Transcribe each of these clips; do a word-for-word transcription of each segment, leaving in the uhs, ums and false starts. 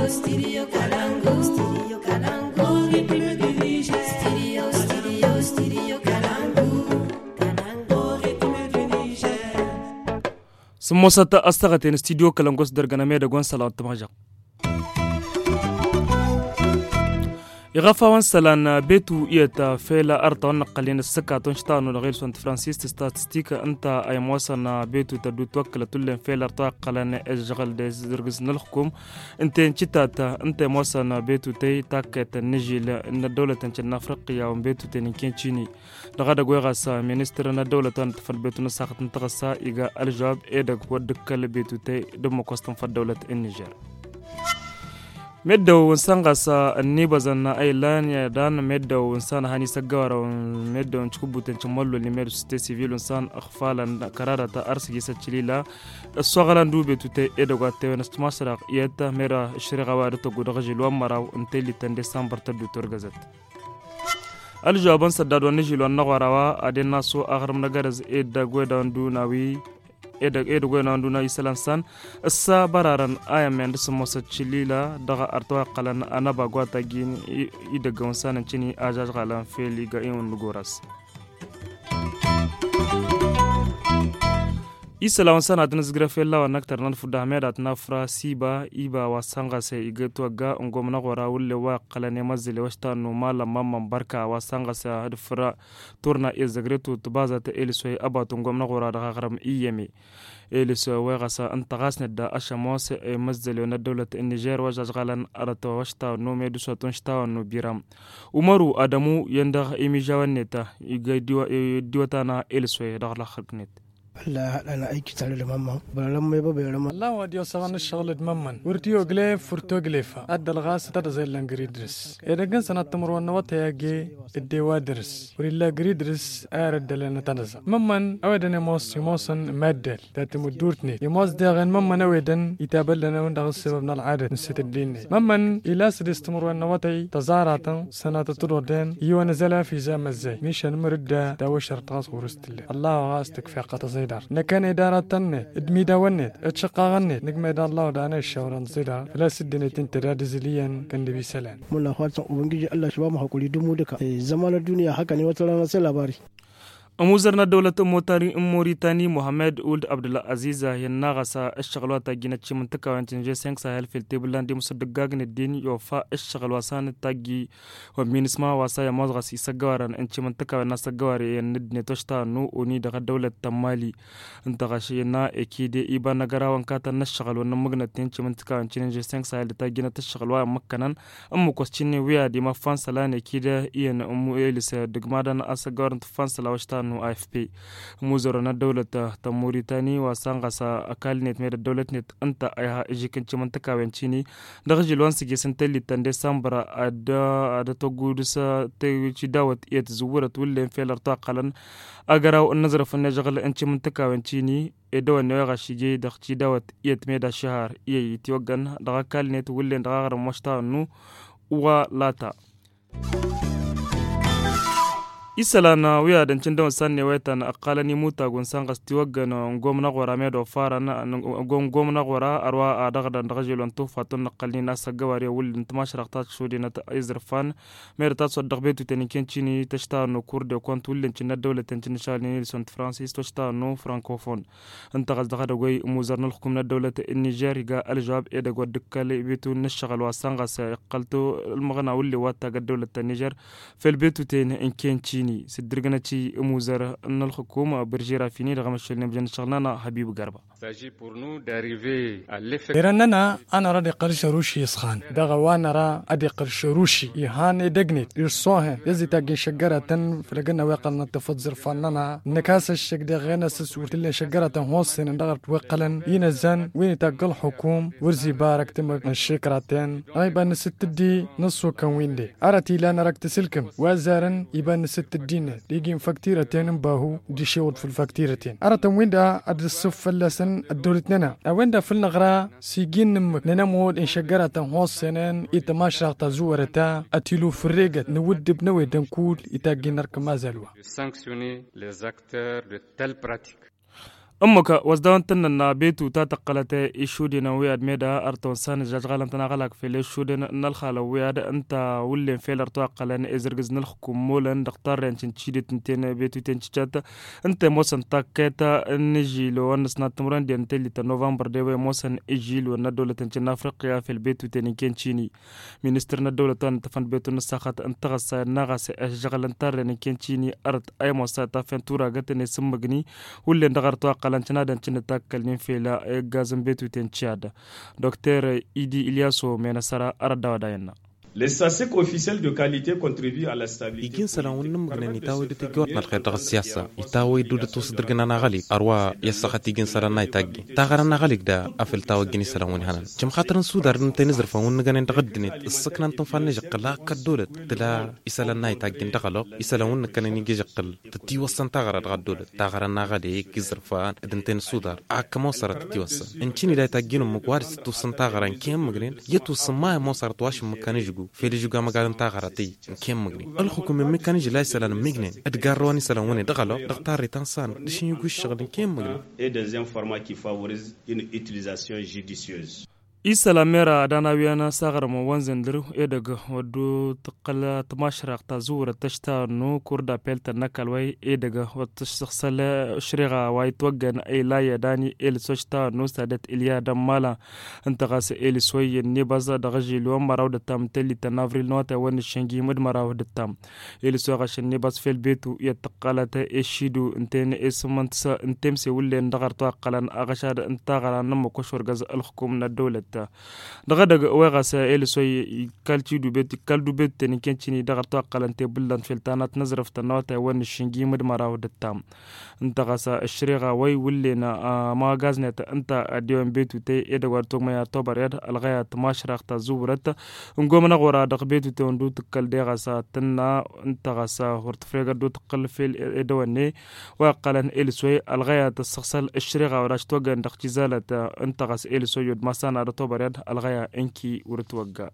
Studio Kalangu. Studio Kalangu. Studio, studio, studio Kalangu. Kalangu. Sumosata astagaten studio Kalangu darganame da gonsalat majak. يغفى سلان بيتو إيتا فيلا أرطان قلين السكة تنشتانو لغير سنت فرانسيس تستاتستيكا أنت أي موصنا بيتو تدو توكل تولين فيلا أرطان قلان إجغل ديز درغز نلخكم أنت انشتاتا أنت موصنا بيتو تي تاكت نجي لأن الدولة تنشن أفريقيا وبيتو تنكين تشيني لغادا قويغاسا مينسترنا الدولة تنتفل بيتو نساقت نتغسا إيغا الجواب إيدك ودكال بيتو تي دمو كوستن فالدولة النيجر medda wansanga sa anniba zanna ay lanya dan medda wansana hani sagawara medda on chkubutan chamallo ni medda société civile wansan akhfalan karara ta arsigi sachilila soghalan dube tute edoga tewna stmasra yata mera shriga warto gudagajil wamara inteli tan décembre ta du torgazat aljaban sadado nijil wan nawarawa adena so aghram nagaraz edda godan dunawi edag edag wenanduna isalansan assa bararan ayamen smosa chilila daga artoa qalan anaba gwata gin idaga wansan chini ajaj qalan feli ga in lugoras isala wansan adna zgra fella wa naktar nan fuda medat nafra siba iba wasanga se igeto ga ngomna gora wulle wa qalane mazile washta no mala mamman barka wasanga sa hadfra turna izagretu tubazata elsoy abatu ngomna gora daga garam iyemi elso wagasa antaqasna da ashamos mazile na dawlat النيجر wajaj qalan arata washta no medu sotun shta no biram umaru adamu yanda imijawaneta igediwa diwatana elsoy daga khalknet لا أنا أي كتير لماما بلام ما يبغى بلام الله ودي أصلا الشغل ممن ورتيو غليف فرتو غليفا أدى الغاس ترى زي اللانجريدرس إذا كان سنة تمر ونوات يجي الدوادرس وريلا غريدرس أرد لنا تنزل ممن أودن يموس يموسن مادل تاتم دورتني يموس داغن ممن أودن يتابل لنا وندغ السبب من العادة نسيت الدين ممن إلا سدس تمر ونواتي تزارعة سنة تطردن يونزلا في زام الزي ميشان مردا داوشر تغاس ورستله الله غاستك في قطزي نكان إدارة تنة إدميدا ونت اتشقاغنت نجمة الله دانا الشوران زيدا فلا سدنا تنتراد زليا كان دبي سلام من أخوات وبنجي الله شباب ما هقولي دمو دكا زمان الدنيا حكاني وتلانا سلا باري أموزرنا دولة موريتاني محمد أولد عبد العزيز ينغسا الشغلات جينتشي منطقة وانتنجي سانك ساحل في التبلان دي مصدقاقن الدين يوفا الشغل واسان التاقي ومين اسمها واسا يموزغس يساقواران انتشي منطقة وناسا قواري يندني توشتا نو وني دغا دولة تمالي انتغاشينا اكيدي إيبا نغرا وانكاتا نشغل ونمغنا تنشي منطقة وانتنجي سانك ساحل تاقينا تشغل ومكنان أمو كوستيني ويا دي ما فانسلان اكيدا إيان أمو إيلس دقمادان أسا قوارن تفانسلا وشتا A F P muzaro na dawlata ta Mauritania wasan gasa akalnet mai da dawlatnet anta aiha ejikin cimantaka wancini daga jilwan sige sun talitan December ada ada to gudusa ta ci dawat iyat zuwura tullen felar ta qalan agara wa nazara fa ne jagal an cimantaka wancini e dawan ne ga shige da ci dawat iyat mai da shahar iya tiwagan daga kalnet wullen daga garan mashta nu wa lata isalana wiya dan cin dawan sanne waitan aqalani muta gon sangas tiwagana gomna qora medo fara na gom gomna qora arwa adaga dan daga jelon to fatun naqalni nasa gawari wul intamashrakta shudina izrfan merta so dagbetu teniken chini tashta no kurde kont wul cin dawla tan cin shalini sont francis tashta no francophone antagal daga goy muzarna alhukum na dawla النيجر ga aljawab e daga dukkale bitu nashgal wa sangas qalto almaghna wul wata ga dawla النيجر fel bitu ten enken chini سدرجنا شيء موزر أن الحكومة برجيرة فيني رغم الشغل نبجن شغلنا حبيب قربا. إيراننا أنا رادي قرش روشي يسخان دعوانا را أدي قرش روشي يهان دقنيت يرصوه يزي تاجي شجرة فلقنا وقلنا تفضل فننا نكاس الشق دغنا سسورت اللي شجرة هوسين دغرت وقلن ينزن وين تاجل حكوم ورزي بارك تم الشكرتين أي بان ست دي نصو كوين دي أرتي لنا ركت سلكم وزارن يبان ست الدين ليجين فكتيرتين باهو دي شوط في الفكتيرتين أرتم وين دا الصف اللسن الدولتنا وين دا في النغرة سيجين نمك ننمود إن شجرة هوسين إتماشى تزورتا أتلو فريقة نود بنوي دنكول إتاجي نرك ما زالوا. أمك وزدان تننا بيتو تاتقلت إشودنا وياد ميدا أرتون سان جاجغالن تناغلق في الإشودنا نلخال وياد أنت ولين في الارتواقلن إزرقز نلخكم مولن دختار ينشن تشيدي تنتين بيتو تنشجات أنت موسن تاكيتا نجيلو ونسنا تمران دي انتلي تنوفمبر ديوي موسن إجيلو ندولة تنشن أفريقيا في البيتو تنكين تشيني مينستر ندولة تنتفن بيتو نساخت انتغس ناغس أشجغلن تارن كين تشيني أرد أي موسى تافن تورا غتني سمغني ولين دغرتواقلن لانتنا دانتنا تاكلين في لا غازن بيتو تنشاد دكتور إيدي إلياسو مينسارا أردا وداينا Les statistiques officielles de qualité contribuent à la stabilité. يجين سلام ونمغنا نتاوي دتجوت نالخير دغ السياسة يتاوي دودة تصدرنا نغالي أروا يسخت يجين سلام نايتاجي تاغرنا نغاليك دا أفل تاوي جني سلام ونهانا جم خاطر نسودار نتنزر فون نغنا نتغدنت السكنة نتنفن جقلا كدولة تلا يسلام نايتاجي نتغلق يسلام ونكنا نيجي جقل تتي وصن تاغرا دغدولة تاغرنا نغالي يجزر فان دنتن سودار أكمل صارت تتي وصن إنشيني لا تاجين مقوارس توصن تاغرا كيم مغرين يتوصن ما ما صارت واش مكانيجو في الجوجا مقالن تاغرتي كيم مغني الحكومه ميكانيج لا يسالن ميغنين ادغاروني سلاموني دغلو دختار تنسان دشي يغوش شغل كيم مغني et des informations qui favorisent une utilisation judicieuse. isa lamera dana wiyana sagar mo wanzendir e daga wadu taqala tamashra ta zura tashta no kurda pelta nakalway e daga wat shakhsala shriga way twagan ay la yadani el sochta no sadat ilya damala antagas el soy ni baza daga jilu maraw da tam teli tanavri nota wan shangi mud maraw da tam el soga shanni bas fel betu yatqalata eshidu inten esmant sa intemse wulen dagar taqalan agashad intagara nam ko shorgaz al hukum na dawlat daga daga wega sa el soy kalti du bet kaldu bet ten kenchini daga to qalante bullan filtanat nazraf tanawta wan shingi mud maraw dattam inta sa ashriga way wulina ma gaznet anta adiwan betu te edwar to ma tobar yad alghaya tamashra ta zurat ngomna gora daga betu te ndu tikal daga sa tanna inta sa hort frega du tikal fil edwane wa qalan el soy alghaya taskhsal ashriga warash to gan dakhtizalat inta gas el soy masana tobarad alghaya enki urtwaga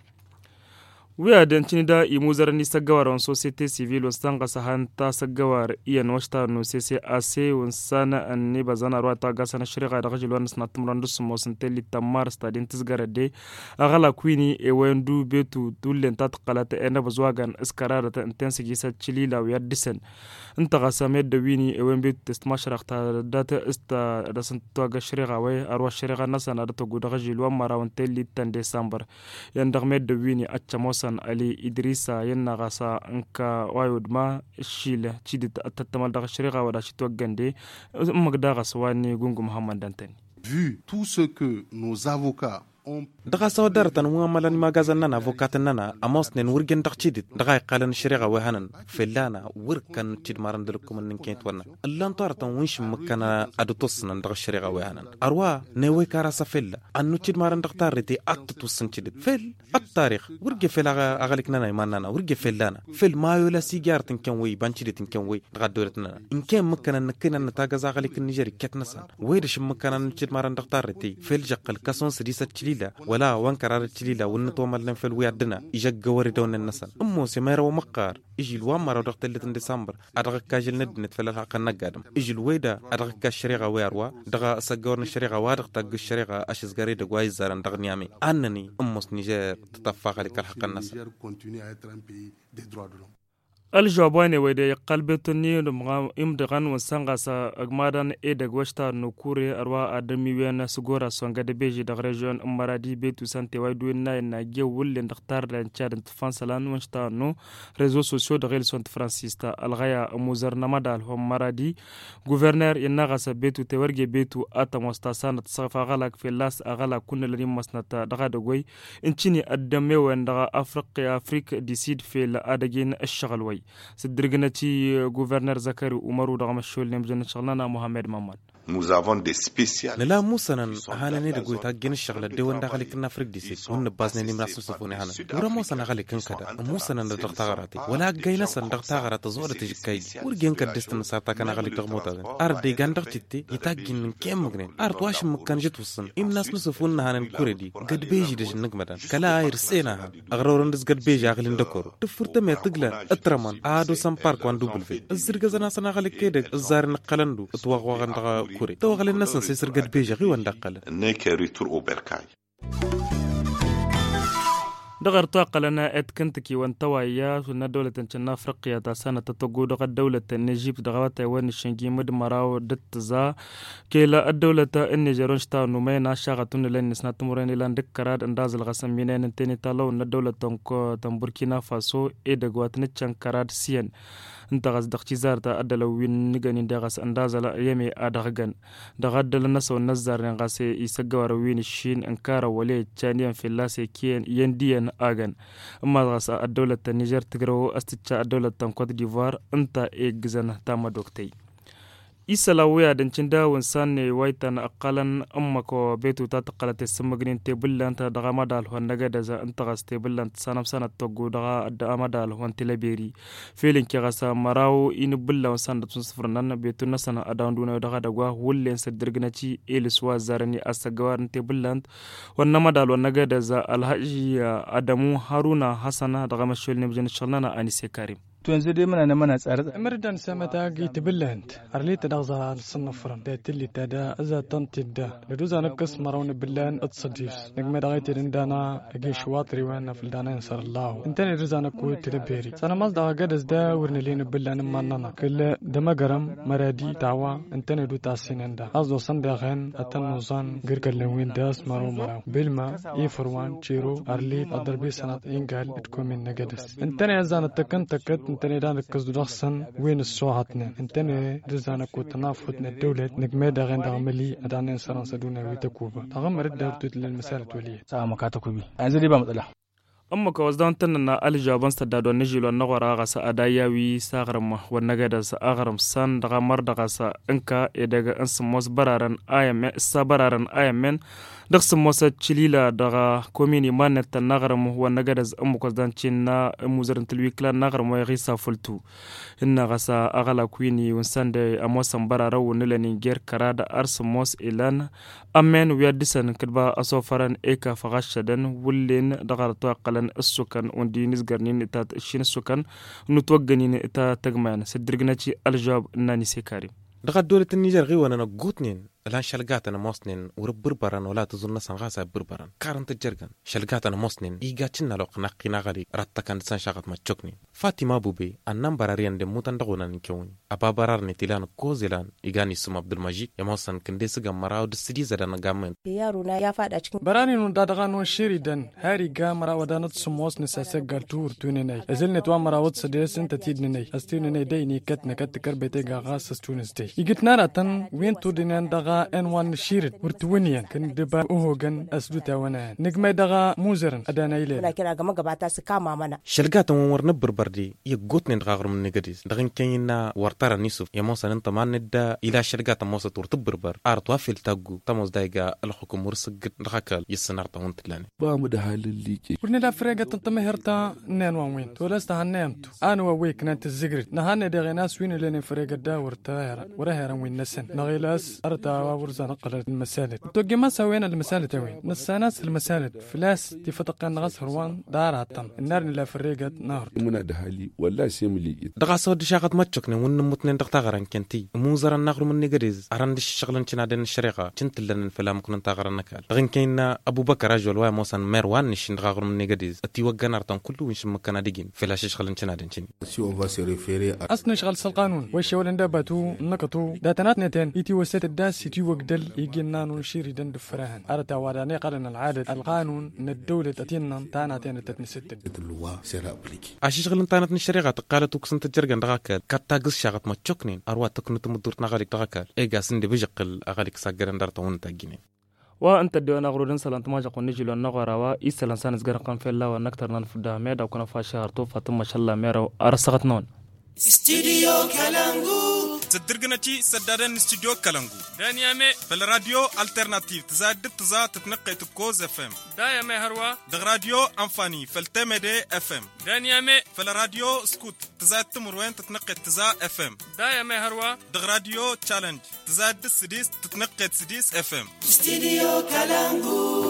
wiya dancini da imuzar ni sagawar on société civile wastanga sahanta sagawar iyan washta no cc ac wansana anni bazana rwata gasana shriga da gajil wan snat murandus mosantelli tamar stadin tisgarade agala kwini e wendu betu dullen tatqalata ena bazwagan iskararata intensi sa chilila wiya disen انت غسامد دويني وين بيت تستمشرق تا داتا است رسن توغ شريغا وي اروا شريغا نسان ادتو غدغ جيلو مراون تلي تن ديسمبر يندغ مد دويني اتشموسن علي ادريسا ينا غسا انكا وايودما شيله تشيد اتتمال دغ شريغا ودا شتو غندي مغدا غسواني غونغ محمد دانتني vu tout ce que nos avocats daga sawadartan wa malan magazan nana avocat nana amosnen wurgen daqchidit daga qalan shariga wa hanan filana wurkan tid maran dulkum nin kent wana allan tartan winsh makana adutosnan daga shariga wa hanan arwa newe kara safilla annu tid maran daqtariti attusun chidit fil at-tarikh wurge filaga agalik nana imanana wurge filana fil mayo la sigartin kan wi banchidit kan wi daga dolatna in kan makana nakina nataga zagalik nijeri ketnasan waydish makana tid maran daqtariti fil jaqal kason sidisa ولا وانكرار تشليلا ونتومل لن في الويادنا يجا وري دون النسل امو سميرو مقار يجي الوامر ودقت اللي ديسمبر ادغ كاجل ندنت في الحق النقادم يجي الويدا ادغ كالشريغه ويروا دغ سغورن الشريغه وادغ تاغ الشريغه اشز غري دغواي زارن دغ نيامي انني اموس نيجر تتفاق لك الحق الناس الجوابين ويدي قلبتني امدغان وسانغاس اغمادان ايدغ وشتا نوكوري اروا ادمي وين سغورا سونغا دي بيجي دغ ريجون مرادي بيتو سانتي وايدو نا جيول ندختار لان تشاد فانسلان وشتا نو ريزو سوسيو دغيل سونت فرانسيستا الغايا موزر نمدال هم مرادي غوفرنر ينغاس بيتو تورغي بيتو اتموستاسان تصفا غلاك في لاس اغلا كن لري مسنتا دغا دغوي انشيني ادمي وين دغ افريقيا افريك دي سيد في الادغين الشغل وي سدرغنتي غوفرنر زكري عمرو دغم الشول نمجن شغلنا محمد محمد nous avons des spécialistes لا موسنا هانا ني دغوي تاغين الشغله دي وند خليك نافريك دي سي ون بازني ني مراس صفوني هانا ورا موسنا خليك كنكدا موسنا ندغ تغراتي ولا غاينا سن دغ تغرات زوره تجكاي ورغين كدستن ساتا كان خليك دغموتا ارد غاندغ تيتي يتاغين كيم مغنين ارد واش مكان جت وسن ام ناس نصفون هانا كوريدي قد بيجي دج نغمدان كلا ايرسينا اغرورن دز قد بيجي اغلين دكور تفرت ما تغلا اترمان ادو سام بارك وان دوبل في الزرغزنا سنا خليك كيدك الزار نقلندو اتواغ واغ كوري تو غل الناس نسير قد بيجي غي وندقل n'est qu'un retour au bercail. دغر طاقلنا اد كنتكي وانتوايا سنة دولة تنشنا افريقيا تاسانا تتوقو دغر دولة النجيب دغوات وين الشنجي مد مراو دتزا كيلا الدولة النيجرون شتا نومينا شاغتون لين نسنا تمرين لان دكراد انداز الغسم منين انتيني تالو ان الدولة تنكو تنبوركينا فاسو اي دغوات نتشان كراد سين انتغز دغتي زارتا ادلو وين نغاني دغس انداز لا يمي ادغغن دغدل الناس والنزار نغاسي يسغوار وين الشين انكارا ولي تشانيان في لاسي كين ينديان آغان أما غاسا الدولة النيجر تقرأو أستيتشا الدولة كوت ديفوار انتا إيجزان تاما دوكتي إسلاوية دنشندا ونسان ويتان أقالا أمكو بيتو تاتقالة السمغنين تيبلان تدغا مدال هو النغادزا انتغاس تيبلان تسانب سانة توقو دغا أدى مدال هو انتلابيري فيلين كي غاسا مراو إنو بلا ونسان دتون سفرنان بيتو نسانا أدان دونا دغا دغوا ولين سدرغناتي إلسوا زارني أستغوار تيبلان ونمدال ونغادزا الهاجي أدمو هارونا حسنا دغا مشول نبجن شلنا آنيسي كاريم تونزي دي منا نمنا تسارد مردان سمتا جيت بلانت أرليت دغزا الصنفرن دا تلي تادا أزا تنتي دا لدوزا نقص مرون بلان اتصديس نجمة دغيت دندانا أجي شواطري وانا في الدانا ينصر الله انتاني رزانا كوي تلبيري سانا ماز دغا قدس دا ورنلين بلان مانانا كل دمقرم مرادي دعوا انتاني دو تاسينين دا أزدو صندغين أتنوزان غيرقل لوين داس مرو مرو بلما إيفروان تشيرو أرليت أدربي سنات إنقال اتكو من نقدس انتاني أزانا تكن تكت انتني دانك كزدو دخصن وين السوحتنا انتني رزانا كو تنافوتنا الدولة نقمي داغين داغملي ادانين سران سدونا ويتكوبا تغمر الدولة للمسالة وليه ساعة مكاتكوبي انزلي بامطلع أما كوزدان تننا الجوابان استداد ونجيل ونغور غاسا أداياوي ساغرم ونغادس أغرم سان دغا مردغاسا انكا إدغا انسموس برارن آيامن سابرارن آيامن دغس موسى تشليلا دغا كوميني مانت نغرم ونغادس أما كوزدان تشينا موزرن تلويكلا نغرم ويغيسا فلتو إن غاسا أغلا كويني ونسان دي أموسن برارو ونلني غير كراد أرسموس إلان أمين ويادسن كدبا أصوفران إيكا فغاشدن ولين دغا توقلن السكان وندي نزغرنين إتا الشين السكان نتوقنين إتا تغمان سدرغناتي الجواب ناني سيكاري دغا دولة النيجر غي وانا نقوتنين الان شلقاتنا موسنين وربربران ولا تظن نسان غاسا بربران كارن تجرغن شلقاتنا موسنين إيغاتشنا لو قناقينا غالي راتا كان دسان شاقت ما تشوكنين فاطمة بوبي أنام براريان دي موتان دغونا نكيون أبا برارني تيلان كوزيلان إيغاني سم عبد المجيد يموسن كنديس غام مراو دسدي زدان غامن يارونا يا فادا cikin براني نون دادغان وشيريدن هاري غا مرا ودانت سموس نساسا غالتور تونيني ازل نتوا مراوت سديس انت تيدني استيني ديني كت نكت كربيتي غاس تونس دي يجتنا راتن وين تودينان دغا ان وان شيرد ورتونيان كن دبا اوغن اسدوتا وانا نجمه دغا موزرن ادانايله لكن ga magabata su kama mana شلقاتنا ورن بربردي يغوتنين دغاغر من نغديس دغن كينا ورتارا نيسوف يموسن انت ما ندى الى شلقات موسى تورت بربر ارتوا في التاغو تموز دايغا الحكم ورسق دغاكل يسنارتا ونتلاني بامو ده حالليكي ورنا لا فريغا تنتمهرتا نين وين تولست هنمت انا ويك نانت الزغري نهان دغ ناس وين لين فريغا داورتا ورهرا وين نسن نغيلاس ارتا ورزان قلت المسالة توجي ما سوينا المسالة وين نساناس المسالة فلاس تفتق نغس هروان داراتن النار لا فريغا نار منا ده حالي ولا سيملي دغا سود شاقت ما تشوكني ون متنين دغتاغران كنتي موزر النغر من نغريز ارند شغلن تشنا دن الشريقه تنتلن فلام كن تاغران نكال دغن كاين ابو بكر رجل واي موسن مروان نشن دغاغر من نغريز اتي وغنارتن كله وش مكنا دغين فلاش شغلن تشنا دن تشني سي اون فا سي ريفيري اصلا شغل القانون وش ولن دباتو نقطو داتنات نتين يتي وسات الداس يتي وقدل يجينا نشير دن دفرهن ارتا وداني قرن العاده القانون ان الدوله تتينا تانا تين تتنسد اللوا سير ابليكي اش شغلن تانت الشريقه قالت وكسن تجرغن دغاكل كتاغس شاقت ما تشوكنين اروا تكنت مدورت نغالي دغاكل ايغا سندي بجقل اغاليك ساغرن دارتا ونتا جينين وانت ديوانا غرودن سلانت ما جاكو نجيلو نغراوا يسلان سانس غرقان فيلا ونكتر نفدا ميدا كنا فاشارتو فاطمه ما شاء الله ميرو ارسغت نون استوديو كالانغو تدرغنتي سدادن استوديو كالانغو دانيامي بالراديو الترناتيف تزاد تزا تتنقي تكوز اف ام دايامي هروا دغ راديو انفاني فالتمدي اف ام دانيامي فالراديو سكوت تزاد تمروين تتنقي تزا اف ام دايامي هروا دغ راديو تشالنج تزاد سديس تتنقي سديس اف ام استوديو كالانغو